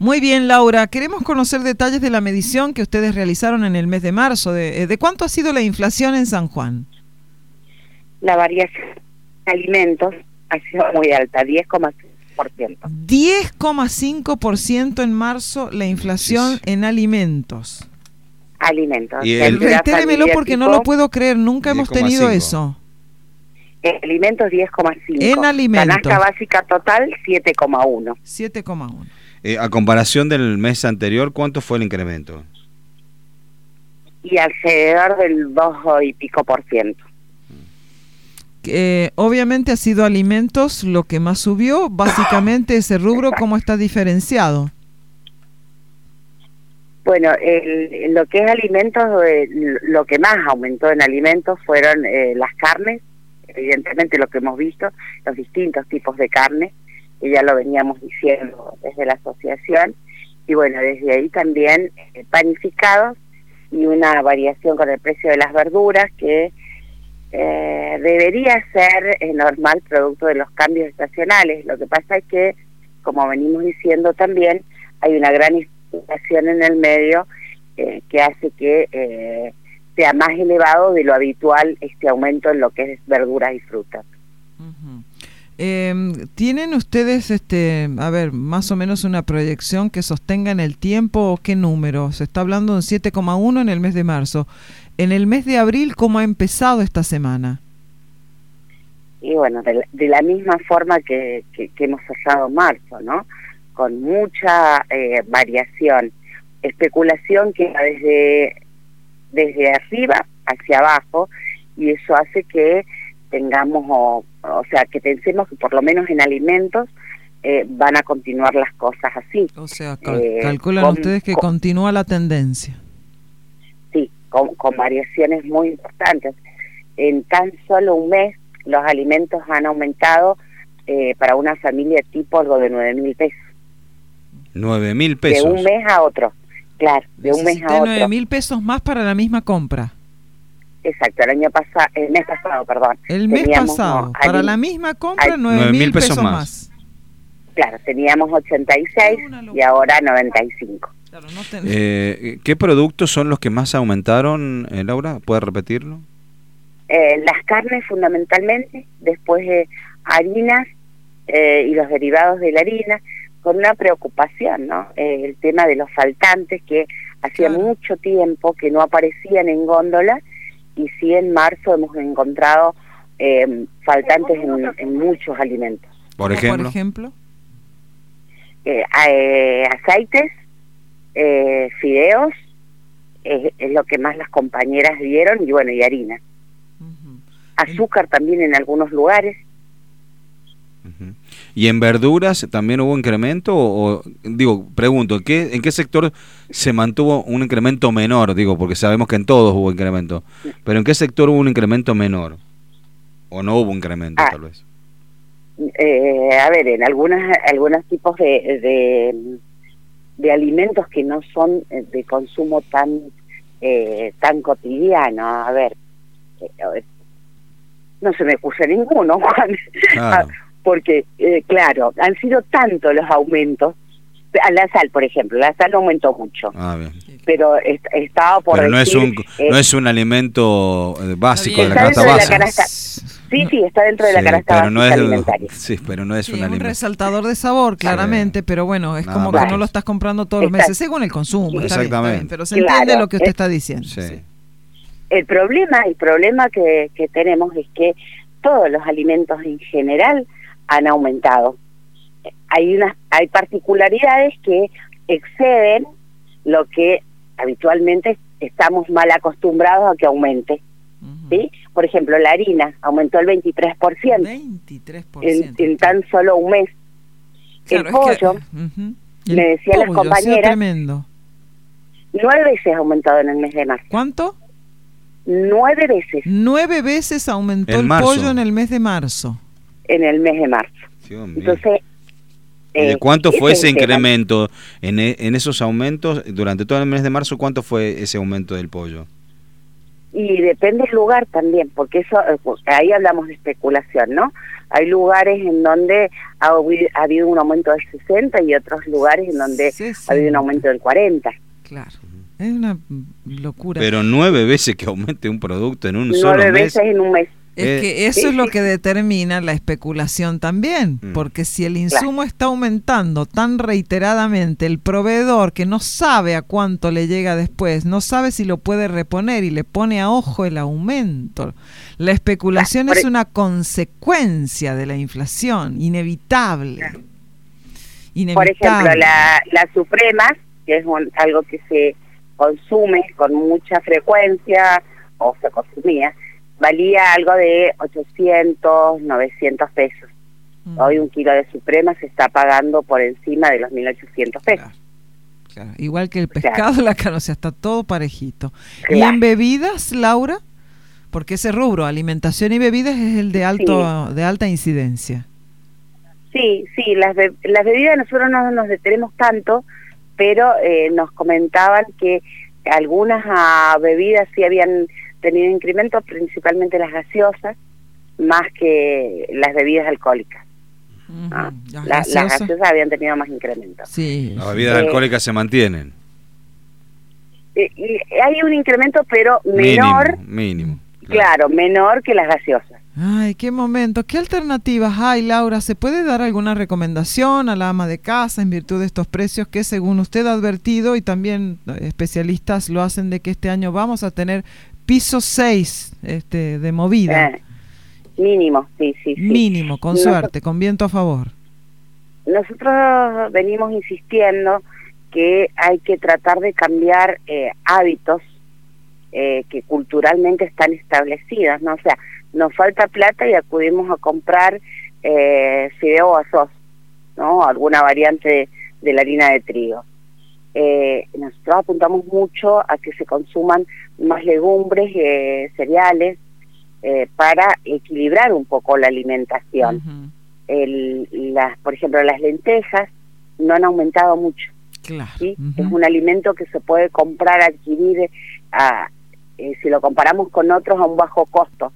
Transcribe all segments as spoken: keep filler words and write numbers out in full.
Muy bien, Laura. Queremos conocer detalles de la medición que ustedes realizaron en el mes de marzo. ¿De, de cuánto ha sido la inflación en San Juan? La variación de alimentos ha sido muy alta, diez coma cinco por ciento. diez coma cinco por ciento en marzo la inflación sí, sí. en alimentos. Alimentos. Y el, Reitéremelo porque tipo, no lo puedo creer, nunca hemos tenido eso. En alimentos diez coma cinco. En alimentos. Canasta básica total siete coma uno. siete coma uno. Eh, a comparación del mes anterior, ¿cuánto fue el incremento? Y alrededor del dos y pico por ciento. Eh, obviamente ha sido alimentos lo que más subió. Básicamente ese rubro, exacto. ¿Cómo está diferenciado? Bueno, el, lo que es alimentos, eh, lo que más aumentó en alimentos fueron eh, las carnes. Evidentemente lo que hemos visto, los distintos tipos de carne, que ya lo veníamos diciendo desde la asociación, y bueno, desde ahí también eh, panificados y una variación con el precio de las verduras que eh, debería ser eh, normal producto de los cambios estacionales. Lo que pasa es que, como venimos diciendo también, hay una gran inflación en el medio eh, que hace que eh, sea más elevado de lo habitual este aumento en lo que es verduras y frutas. Uh-huh. Eh, ¿Tienen ustedes, este, a ver, más o menos una proyección que sostenga en el tiempo o qué número? Se está hablando de un siete coma uno en el mes de marzo. En el mes de abril, ¿cómo ha empezado esta semana? Y bueno, de la, de la misma forma que, que, que hemos cerrado marzo, ¿no? Con mucha eh, variación, especulación que va desde, desde arriba hacia abajo, y eso hace que tengamos, o, o sea, que pensemos que por lo menos en alimentos eh, van a continuar las cosas así. O sea, cal eh, calculan con, ustedes que con, continúa la tendencia. Sí, con, con variaciones muy importantes. En tan solo un mes los alimentos han aumentado eh, para una familia tipo algo de nueve mil pesos. ¿Nueve mil pesos? De un mes a otro, claro, de un mes a otro. nueve mil pesos más para la misma compra. Exacto, el año pasado, el mes pasado, perdón. El mes teníamos, pasado, no, para al, la misma compra, al, nueve mil pesos, pesos más. más. Claro, teníamos ochenta y seis y ahora noventa y cinco. Claro, no ten... eh, ¿Qué productos son los que más aumentaron, eh, Laura? ¿Puedes repetirlo? Eh, las carnes fundamentalmente, después eh, harinas eh, y los derivados de la harina, con una preocupación, ¿no? Eh, el tema de los faltantes, que hacía claro. mucho tiempo que no aparecían en góndola, y sí en marzo hemos encontrado eh, faltantes en, en muchos alimentos. ¿Por ejemplo? ¿Por ejemplo? Eh, eh, aceites, eh, fideos, eh, es lo que más las compañeras vieron, y bueno, y harina. Uh-huh. Azúcar también en algunos lugares. Uh-huh. ¿Y en verduras también hubo incremento? O, o digo, pregunto, ¿en qué, ¿en qué sector se mantuvo un incremento menor? Digo, porque sabemos que en todos hubo incremento. ¿Pero en qué sector hubo un incremento menor? ¿O no hubo incremento, ah, tal vez? Eh, a ver, en algunas algunos tipos de, de, de alimentos que no son de consumo tan, eh, tan cotidiano. A ver, eh, no se me puso ninguno, Juan. Claro. Porque, eh, claro, han sido tantos los aumentos. La sal, por ejemplo, la sal aumentó mucho. Ah, bien. Pero est estaba por Pero decir, no es un eh, no es un alimento básico de la canasta básica. Canasta, sí, sí, está dentro de sí, la canasta pero no básica es, alimentaria. Sí, pero no es sí, un es alimento. un resaltador de sabor, claramente, sí. Pero bueno, es no, como claro. que no lo estás comprando todos los meses, según el consumo. Sí. Está bien, está bien, pero se claro, entiende lo que usted es, está diciendo. Sí. Sí. El problema, el problema que, que tenemos es que todos los alimentos en general han aumentado. Hay unas, hay particularidades que exceden lo que habitualmente estamos mal acostumbrados a que aumente. Uh-huh. ¿Sí? Por ejemplo, la harina aumentó el veintitrés por ciento, veintitrés por ciento. En, en tan solo un mes. Claro, el pollo, que, uh-huh. el me decían las compañeras, tremendo. nueve veces ha aumentado en el mes de marzo. ¿Cuánto? Nueve veces. Nueve veces aumentó el marzo. pollo en el mes de marzo. En el mes de marzo. Sí, entonces, ¿y de cuánto eh, fue ese incremento en, en esos aumentos durante todo el mes de marzo? ¿Cuánto fue ese aumento del pollo? Y depende del lugar también, porque eso ahí hablamos de especulación, ¿no? Hay lugares en donde ha, ha habido un aumento del sesenta y otros lugares en donde sesenta. Ha habido un aumento del cuarenta. Claro, es una locura. Pero nueve veces que aumente un producto en un nueve solo mes. Nueve veces en un mes. Es eh, que eso sí, es lo que determina la especulación también, mm. porque si el insumo claro. está aumentando tan reiteradamente, el proveedor que no sabe a cuánto le llega después, no sabe si lo puede reponer y le pone a ojo el aumento. La especulación claro. es una consecuencia de la inflación, inevitable. Claro. inevitable. Por ejemplo, la, la Suprema, que es un, algo que se consume con mucha frecuencia, o se consumía, valía algo de ochocientos, novecientos pesos. Mm. Hoy un kilo de Suprema se está pagando por encima de los mil ochocientos pesos. Claro, claro. Igual que el pescado, claro. la carne, o sea, está todo parejito. Claro. ¿Y en bebidas, Laura? Porque ese rubro, alimentación y bebidas, es el de alto sí. de alta incidencia. Sí, sí, las, be las bebidas nosotros no nos detenemos tanto, pero eh, nos comentaban que algunas uh, bebidas sí habían tenido incremento, principalmente las gaseosas, más que las bebidas alcohólicas. Uh-huh. ¿Ah? ¿Las, La, gaseosas? las gaseosas habían tenido más incremento. Sí. Las bebidas eh, alcohólicas se mantienen. Eh, y hay un incremento, pero menor. Mínimo, mínimo. Claro, claro, menor que las gaseosas. Ay, qué momento. ¿Qué alternativas hay, Laura? ¿Se puede dar alguna recomendación a la ama de casa en virtud de estos precios que, según usted ha advertido, y también especialistas lo hacen, de que este año vamos a tener piso seis este, de movida? Eh, mínimo, sí, sí, sí. Mínimo, con Nosotros, suerte, con viento a favor. Nosotros venimos insistiendo que hay que tratar de cambiar eh, hábitos eh, que culturalmente están establecidos, ¿no? O sea, nos falta plata y acudimos a comprar eh, fideo o arroz, ¿no? Alguna variante de, de la harina de trigo. Eh, nosotros apuntamos mucho a que se consuman más legumbres, eh, cereales, eh, para equilibrar un poco la alimentación. Uh-huh. El, las, por ejemplo, las lentejas no han aumentado mucho. Claro. ¿Sí? Uh-huh. Es un alimento que se puede comprar, adquirir, a, eh, si lo comparamos con otros, a un bajo costo.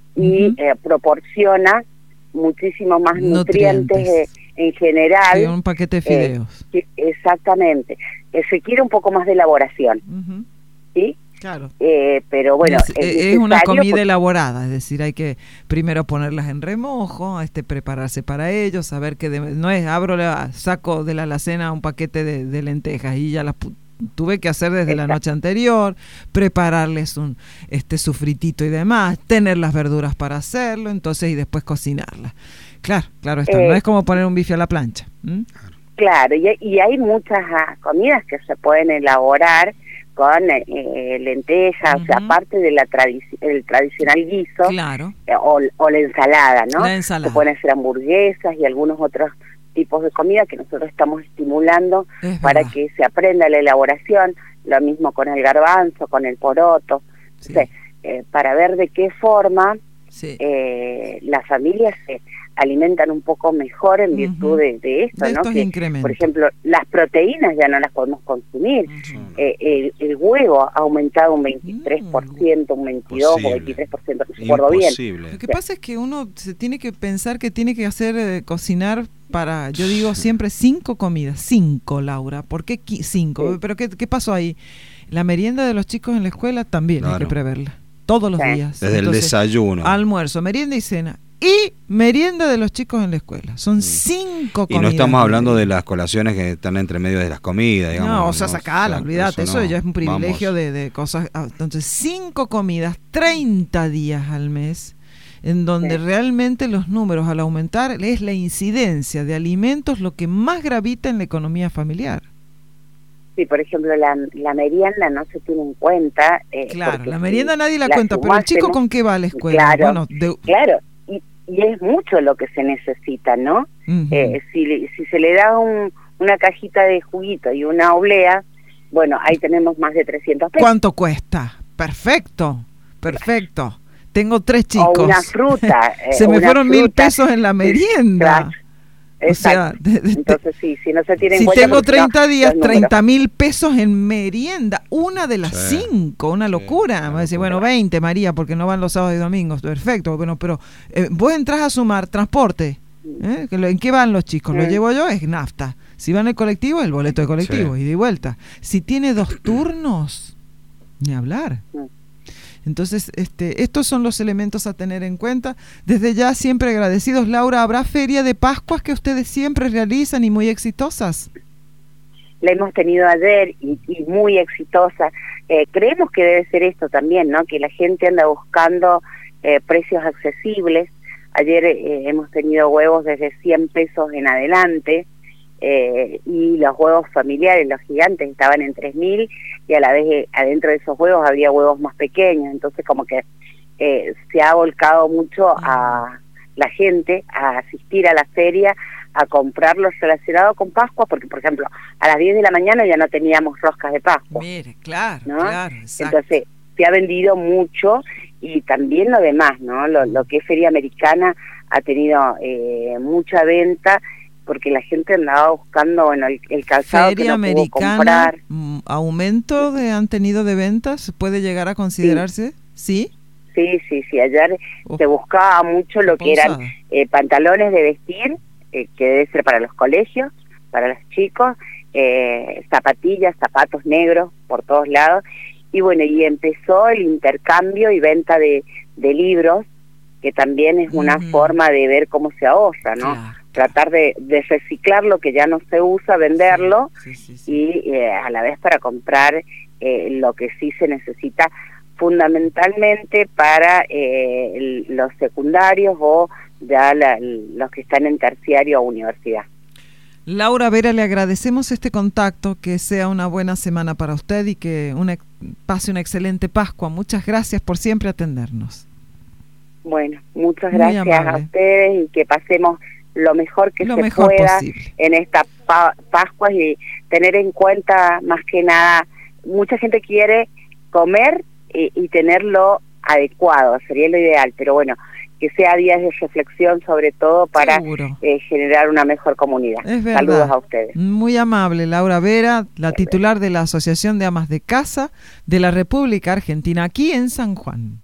Y uh-huh. eh, proporciona muchísimo más nutrientes, nutrientes eh, en general. Sí, un paquete de fideos. Eh, exactamente. Eh, se quiere un poco más de elaboración. Uh-huh. ¿Sí? Claro. Eh, pero bueno, es, es, es una comida porque... elaborada, es decir, hay que primero ponerlas en remojo, este prepararse para ello, saber que de, no es abro la, saco de la alacena un paquete de, de lentejas y ya las tuve que hacer desde Exacto. la noche anterior, prepararles un este sufritito y demás, tener las verduras para hacerlo, entonces y después cocinarlas. Claro, claro, esto eh, no es como poner un bife a la plancha. ¿Mm? Claro, y, y hay muchas uh, comidas que se pueden elaborar con eh, lentejas, uh-huh. o sea, aparte de la tradici- el tradicional guiso, claro. eh, o, o la ensalada, ¿no? La ensalada. Se pueden hacer hamburguesas y algunos otros tipos de comida que nosotros estamos estimulando es para verdad. que se aprenda la elaboración, lo mismo con el garbanzo, con el poroto, sí. o sea, eh, para ver de qué forma sí. eh, las familias se alimentan un poco mejor en virtud uh-huh. de, de esto, de ¿no? Que, incrementos. por ejemplo, las proteínas ya no las podemos consumir. Uh-huh. eh, el, el huevo ha aumentado un veintitrés por ciento, un veintidós por ciento o veintitrés por ciento, no recuerdo bien. Lo que pasa es que uno se tiene que pensar que tiene que hacer, eh, cocinar para, yo digo siempre cinco comidas, cinco, Laura. ¿Por qué cinco? Sí. ¿Pero qué, qué pasó ahí? La merienda de los chicos en la escuela también claro. hay que preverla, todos los sí. días. Desde Entonces, el desayuno. Almuerzo, merienda y cena. Y merienda de los chicos en la escuela. Son cinco comidas. Y no estamos hablando de las colaciones que están entre medio de las comidas, digamos. No, o sea, sacala, olvídate. Eso, eso no, ya es un privilegio de, de cosas. Entonces, cinco comidas, treinta días al mes, en donde sí. realmente los números, al aumentar, es la incidencia de alimentos lo que más gravita en la economía familiar. Sí, por ejemplo, la, la merienda no se tiene en cuenta. Eh, claro, la merienda nadie la, la cuenta, pero el chico, ¿con qué va a la escuela? Claro, bueno, de... claro. Y es mucho lo que se necesita, ¿no? Uh-huh. Eh, si, si se le da un, una cajita de juguito y una oblea, bueno, ahí tenemos más de trescientos pesos. ¿Cuánto cuesta? Perfecto, perfecto. Tengo tres chicos. O una fruta. se eh, me una fueron fruta. mil pesos en la merienda. Claro. Exacto. O sea, de, de, entonces sí, si no se tiene en si cuenta... Si tengo treinta días, treinta mil pesos en merienda, una de las sí. cinco, una locura. Sí, me va a decir, bueno, veinte, María, porque no van los sábados y domingos, perfecto. Bueno, pero eh, vos entras a sumar transporte. ¿Eh? ¿En qué van los chicos? Lo llevo yo, es nafta. Si va en el colectivo, el boleto de colectivo, sí. y de vuelta. Si tiene dos turnos, ni hablar. Entonces, este, estos son los elementos a tener en cuenta. Desde ya, siempre agradecidos. Laura, ¿habrá feria de Pascuas que ustedes siempre realizan y muy exitosas? La hemos tenido ayer y, y muy exitosa. Eh, creemos que debe ser esto también, ¿no? Que la gente anda buscando eh, precios accesibles. Ayer eh, hemos tenido huevos desde cien pesos en adelante, eh, y los huevos familiares, los gigantes, estaban en tres mil, y a la vez eh, adentro de esos huevos había huevos más pequeños. Entonces como que eh, se ha volcado mucho a la gente a asistir a la feria, a comprar lo relacionado con Pascua, porque por ejemplo a las diez de la mañana ya no teníamos roscas de Pascua. Mire, claro, ¿no? claro, exacto. Entonces se ha vendido mucho. Y también lo demás, ¿no? Lo, lo que es Feria Americana ha tenido eh, mucha venta, porque la gente andaba buscando, bueno, el, el calzado Feria que no Americana, pudo comprar. ¿Aumento de, han tenido de ventas? ¿Puede llegar a considerarse? ¿Sí? Sí, sí, sí. Ayer oh. se buscaba mucho lo que eran eh, pantalones de vestir, eh, que debe ser para los colegios, para los chicos, eh, zapatillas, zapatos negros por todos lados. Y bueno, y empezó el intercambio y venta de, de libros, que también es una uh-huh. forma de ver cómo se ahorra, ¿no? Claro. Tratar de, de reciclar lo que ya no se usa, venderlo, sí, sí, sí, sí. y eh, a la vez para comprar eh, lo que sí se necesita fundamentalmente para eh, el, los secundarios o ya la, los que están en terciario o universidad. Laura Vera, le agradecemos este contacto, que sea una buena semana para usted y que una, pase una excelente Pascua. Muchas gracias por siempre atendernos. Bueno, muchas gracias a ustedes y que pasemos lo mejor que lo se mejor pueda posible en esta pa Pascua, y tener en cuenta más que nada, mucha gente quiere comer y, y tenerlo adecuado, sería lo ideal, pero bueno, que sea días de reflexión sobre todo para eh, generar una mejor comunidad. Es verdad. Saludos a ustedes. Muy amable, Laura Vera, la titular de la Asociación de Amas de Casa de la República Argentina, aquí en San Juan.